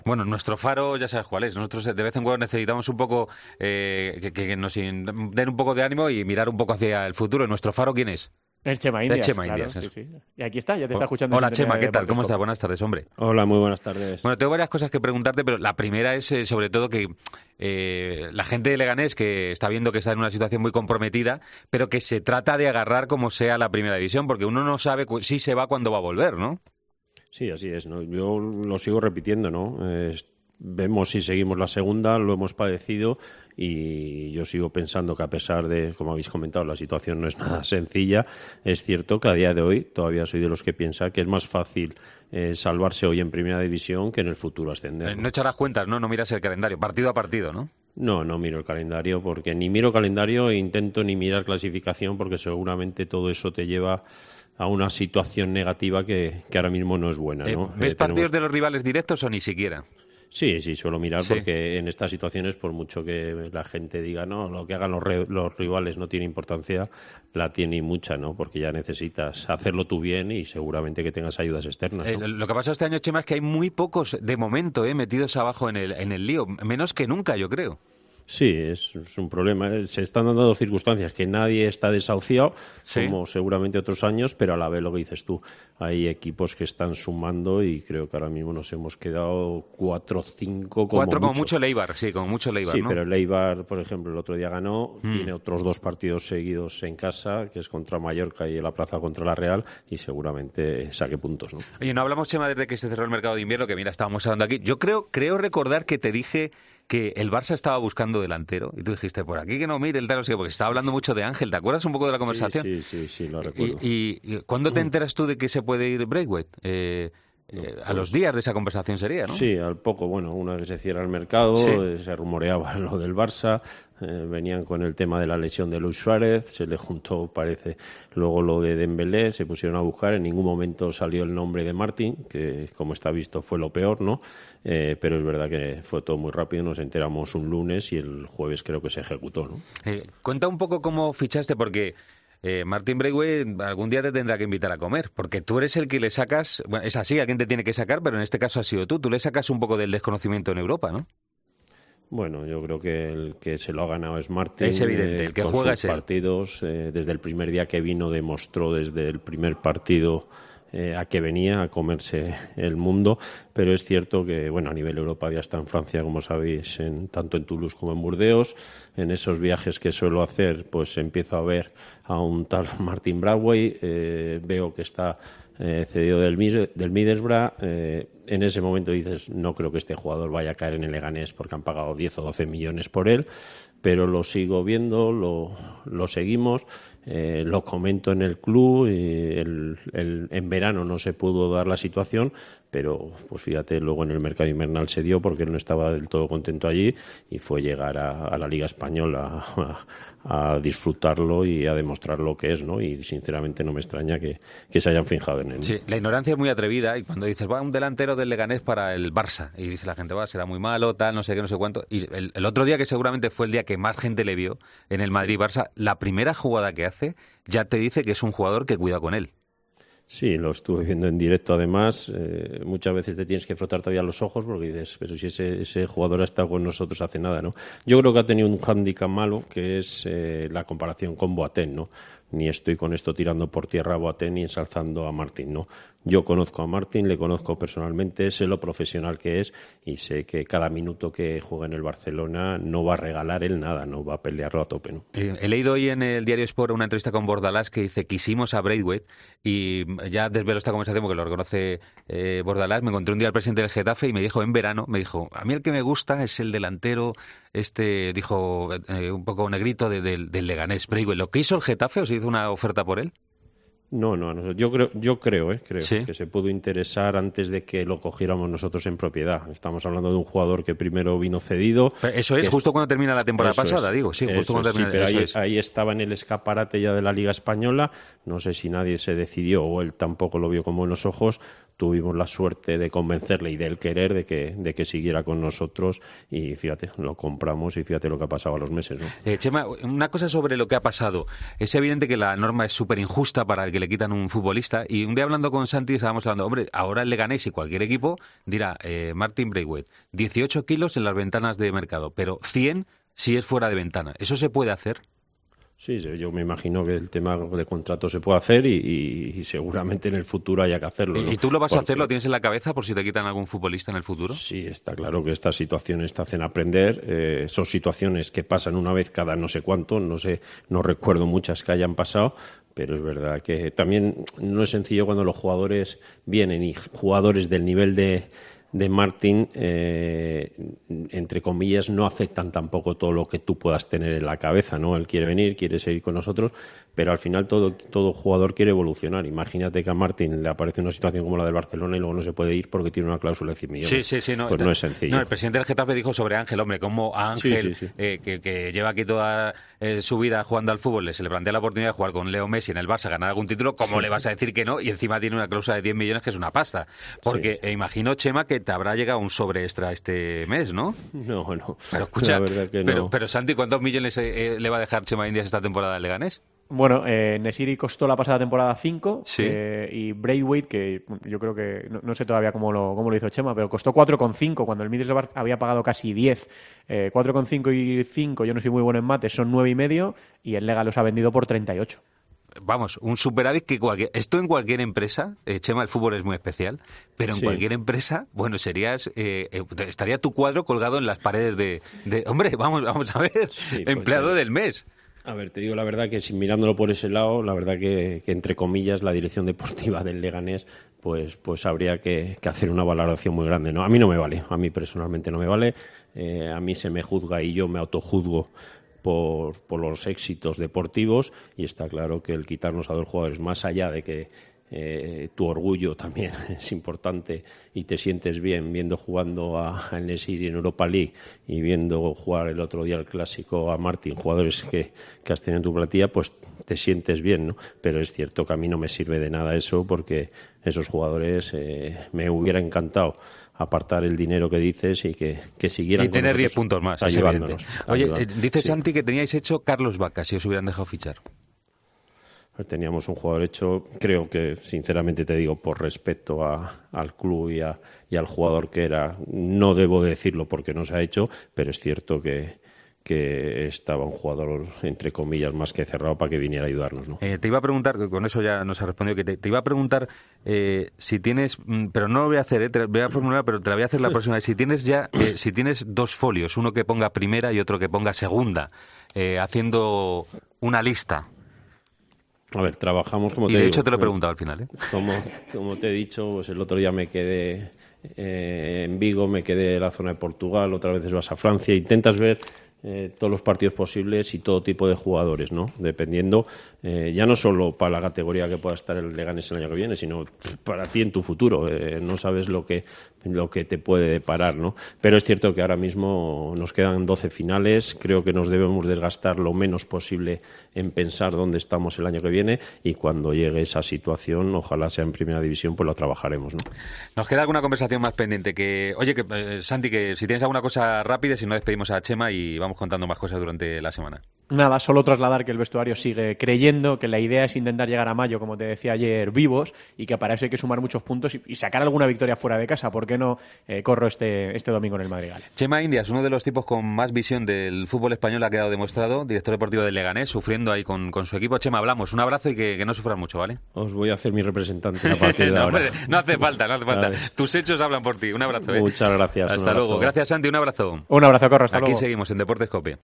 Bueno, nuestro faro ya sabes cuál es. Nosotros de vez en cuando necesitamos un poco que nos den un poco de ánimo y mirar un poco hacia el futuro. ¿Nuestro faro quién es? El Chema Es Indias, Chema claro, Indias, sí, eso. sí. Y aquí está, ya te está escuchando en Hola Sintonía Chema, ¿qué tal? Deportes ¿Cómo estás? Cope. Buenas tardes, hombre. Hola, muy buenas tardes. Bueno, tengo varias cosas que preguntarte, pero la primera es sobre todo que la gente de Leganés que está viendo que está en una situación muy comprometida, pero que se trata de agarrar como sea la primera división, porque uno no sabe si se va cuándo va a volver, ¿no? Sí, así es, ¿no? Yo lo sigo repitiendo, ¿no? Vemos si seguimos la segunda, lo hemos padecido y yo sigo pensando que a pesar de, como habéis comentado, la situación no es nada sencilla, es cierto que a día de hoy todavía soy de los que piensa que es más fácil salvarse hoy en primera división que en el futuro ascender. No echas las cuentas, ¿no? No miras el calendario, partido a partido, ¿no? No miro el calendario porque ni miro calendario e intento ni mirar clasificación porque seguramente todo eso te lleva a una situación negativa que ahora mismo no es buena, ¿no? ¿Ves partidos de los rivales directos o ni siquiera? Sí, suelo mirar Sí. porque en estas situaciones, por mucho que la gente diga, no, lo que hagan los rivales no tiene importancia, la tiene y mucha, ¿no? Porque ya necesitas hacerlo tú bien y seguramente que tengas ayudas externas, ¿no? Lo que pasa este año, Chema, es que hay muy pocos, de momento, metidos abajo en el lío. Menos que nunca, yo creo. Sí, es un problema. Se están dando circunstancias que nadie está desahuciado, Sí. como seguramente otros años, pero a la vez lo que dices tú, hay equipos que están sumando y creo que ahora mismo nos hemos quedado 4 o 5 como Cuatro como mucho. mucho el Eibar, sí, como mucho el Eibar, Sí, ¿no? pero el Eibar, por ejemplo, el otro día ganó, tiene otros 2 partidos seguidos en casa, que es contra Mallorca y la plaza contra la Real, y seguramente saque puntos, ¿no? Oye, no hablamos, Chema, desde que se cerró el mercado de invierno, que mira, estábamos hablando aquí. Yo creo recordar que te dije que el Barça estaba buscando delantero, y tú dijiste, por aquí que no mire el tal, o sea, porque estaba hablando mucho de Ángel. ¿Te acuerdas un poco de la conversación? Sí, lo recuerdo. ¿Y cuándo te enteras tú de que se puede ir Braithwaite? A los días de esa conversación sería, ¿no? Sí, al poco, bueno, una vez que se cierra el mercado, Sí. se rumoreaba lo del Barça, venían con el tema de la lesión de Luis Suárez, se le juntó, parece, luego lo de Dembélé, se pusieron a buscar, en ningún momento salió el nombre de Martín, que como está visto fue lo peor, ¿no? Pero es verdad que fue todo muy rápido, nos enteramos un lunes y el jueves creo que se ejecutó, ¿no? Cuenta un poco cómo fichaste, porque Martin Braithwaite algún día te tendrá que invitar a comer, porque tú eres el que le sacas, bueno, es así, alguien te tiene que sacar, pero en este caso has sido tú le sacas un poco del desconocimiento en Europa, ¿no? Bueno, yo creo que el que se lo ha ganado es Martín. Es evidente, el que con juega sus es él. partidos, desde el primer día que vino demostró desde el primer partido a que venía a comerse el mundo, pero es cierto que, bueno, a nivel Europa ya está en Francia, como sabéis, tanto en Toulouse como en Burdeos. En esos viajes que suelo hacer, pues empiezo a ver a un tal Martin Braithwaite, veo que está cedido del Middlesbrough. En ese momento dices, no creo que este jugador vaya a caer en el Leganés porque han pagado 10 o 12 millones por él, pero lo sigo viendo, lo seguimos, lo comento en el club. En verano no se pudo dar la situación, pero pues fíjate, luego en el mercado invernal se dio porque él no estaba del todo contento allí y fue llegar a la Liga Española a disfrutarlo y a demostrar lo que es, ¿no? Y sinceramente no me extraña que se hayan fijado en él. Sí, la ignorancia es muy atrevida y cuando dices, va un delantero del Leganés para el Barça, y dice la gente, va, será muy malo, tal, no sé qué, no sé cuánto, y el otro día, que seguramente fue el día que más gente le vio en el Madrid-Barça, la primera jugada que hace ya te dice que es un jugador que cuida con él. Sí, lo estuve viendo en directo además. Muchas veces te tienes que frotar todavía los ojos porque dices, pero si ese jugador ha estado con nosotros hace nada, ¿no? Yo creo que ha tenido un hándicap malo, que es la comparación con Boateng, ¿no? Ni estoy con esto tirando por tierra a Boateng ni ensalzando a Martín, ¿no? Yo conozco a Martín, le conozco personalmente, sé lo profesional que es y sé que cada minuto que juega en el Barcelona no va a regalar él nada, no va a pelearlo a tope, ¿no? He leído hoy en el diario Sport una entrevista con Bordalás que dice, quisimos a Braithwaite, y ya desvelo esta conversación porque lo reconoce Bordalás. Me encontré un día al presidente del Getafe y me dijo, en verano, me dijo, a mí el que me gusta es el delantero, dijo, un poco negrito del Leganés, Braithwaite. ¿Lo que hizo el Getafe? ¿Os hizo una oferta por él? No, yo creo ¿Sí? que se pudo interesar antes de que lo cogiéramos nosotros en propiedad. Estamos hablando de un jugador que primero vino cedido. Pero eso es justo cuando termina la temporada pasada, es, digo, sí, justo cuando termina. Pero eso ahí estaba en el escaparate ya de la Liga Española. No sé si nadie se decidió o él tampoco lo vio con buenos ojos. tuvimos la suerte de convencerle y de él querer de que siguiera con nosotros, y fíjate, lo compramos y fíjate lo que ha pasado a los meses, ¿no? Chema, una cosa sobre lo que ha pasado. Es evidente que la norma es súper injusta para el que le quitan un futbolista, y un día hablando con Santi estábamos hablando, hombre, ahora el Leganés y cualquier equipo dirá, Martin Braithwaite, 18 kilos en las ventanas de mercado, pero 100 si es fuera de ventana. ¿Eso se puede hacer? Sí, yo me imagino que el tema de contrato se puede hacer y seguramente en el futuro haya que hacerlo, ¿no? ¿Y tú lo vas a hacer? ¿Lo tienes en la cabeza por si te quitan algún futbolista en el futuro? Sí, está claro que estas situaciones te hacen aprender. Son situaciones que pasan una vez cada no sé cuánto, no recuerdo muchas que hayan pasado, pero es verdad que también no es sencillo cuando los jugadores vienen y jugadores del nivel de Martin, entre comillas, no aceptan tampoco todo lo que tú puedas tener en la cabeza, ¿no? Él quiere venir, quiere seguir con nosotros, pero al final todo jugador quiere evolucionar. Imagínate que a Martin le aparece una situación como la del Barcelona y luego no se puede ir porque tiene una cláusula de 100 millones. Sí, no, pues no es sencillo. No, el presidente del Getafe dijo sobre Ángel, hombre, como a Ángel, sí. Que lleva aquí toda su vida jugando al fútbol, se le plantea la oportunidad de jugar con Leo Messi en el Barça, ganar algún título, ¿cómo le vas a decir que no? Y encima tiene una cláusula de 10 millones que es una pasta. Porque imagino, Chema, que te habrá llegado un sobre extra este mes, ¿no? No. Pero escucha, la verdad que no. pero Santi, ¿cuántos millones le va a dejar Chema Indias esta temporada al Leganés? Bueno, Nesiri costó la pasada temporada 5, sí. Y Braithwaite, que yo creo que no sé todavía cómo lo hizo Chema, pero costó 4,5 cuando el Middlesbrough había pagado casi 10. 4,5 y 5, yo no soy muy bueno en mates, son 9,5 y el Lega los ha vendido por 38. Vamos, un superávit que esto en cualquier empresa, Chema, el fútbol es muy especial, pero en cualquier empresa, bueno, estaría tu cuadro colgado en las paredes de hombre, vamos a ver, empleado del mes. A ver, te digo la verdad que si mirándolo por ese lado, la verdad que entre comillas la dirección deportiva del Leganés pues habría que hacer una valoración muy grande, ¿no? A mí no me vale, a mí personalmente no me vale, a mí se me juzga y yo me autojuzgo por los éxitos deportivos, y está claro que el quitarnos a dos jugadores, más allá de que tu orgullo también es importante y te sientes bien viendo jugando a Nesiri en Europa League y viendo jugar el otro día el clásico a Martin, jugadores que has tenido en tu plantilla, pues te sientes bien, ¿no? Pero es cierto que a mí no me sirve de nada eso, porque esos jugadores me hubiera encantado apartar el dinero que dices y que siguieran y con tener nosotros, 10 puntos más ayudándonos. Oye, dice Santi que teníais hecho Carlos Vaca si os hubieran dejado fichar. Teníamos un jugador hecho, creo que sinceramente te digo, por respeto al club y al jugador que era, no debo decirlo porque no se ha hecho, pero es cierto que estaba un jugador, entre comillas, más que cerrado para que viniera a ayudarnos, ¿no? Te iba a preguntar, con eso ya nos ha respondido, que te iba a preguntar si tienes, pero no lo voy a hacer, te voy a formular, pero te la voy a hacer la próxima vez. Si tienes si tienes dos folios, uno que ponga primera y otro que ponga segunda, haciendo una lista. A ver, trabajamos como te digo. Y de hecho te lo he preguntado al final, ¿eh? Como te he dicho, pues el otro día me quedé en Vigo, me quedé en la zona de Portugal, otras veces vas a Francia, intentas ver todos los partidos posibles y todo tipo de jugadores, ¿no? Dependiendo, ya no solo para la categoría que pueda estar el Leganés el año que viene, sino para ti en tu futuro. No sabes lo que te puede deparar, ¿no? Pero es cierto que ahora mismo nos quedan 12 finales, creo que nos debemos desgastar lo menos posible en pensar dónde estamos el año que viene, y cuando llegue esa situación, ojalá sea en primera división, pues lo trabajaremos, ¿no? Nos queda alguna conversación más pendiente. Santi, que si tienes alguna cosa rápida, si no despedimos a Chema y vamos contando más cosas durante la semana. Nada, solo trasladar que el vestuario sigue creyendo que la idea es intentar llegar a mayo, como te decía ayer, vivos, y que para eso hay que sumar muchos puntos y sacar alguna victoria fuera de casa. ¿Por qué no corro este domingo en el Madrigal? Chema Indias, uno de los tipos con más visión del fútbol español, ha quedado demostrado, director deportivo del Leganés, sufriendo ahí con su equipo. Chema, hablamos. Un abrazo y que no sufran mucho, ¿vale? Os voy a hacer mi representante a partir de ahora. Hombre, no hace falta. Tus hechos hablan por ti. Un abrazo. Muchas gracias. Hasta luego. Gracias, Santi. Un abrazo. Un abrazo, Corro. Hasta luego. Aquí seguimos en Deportes COPE.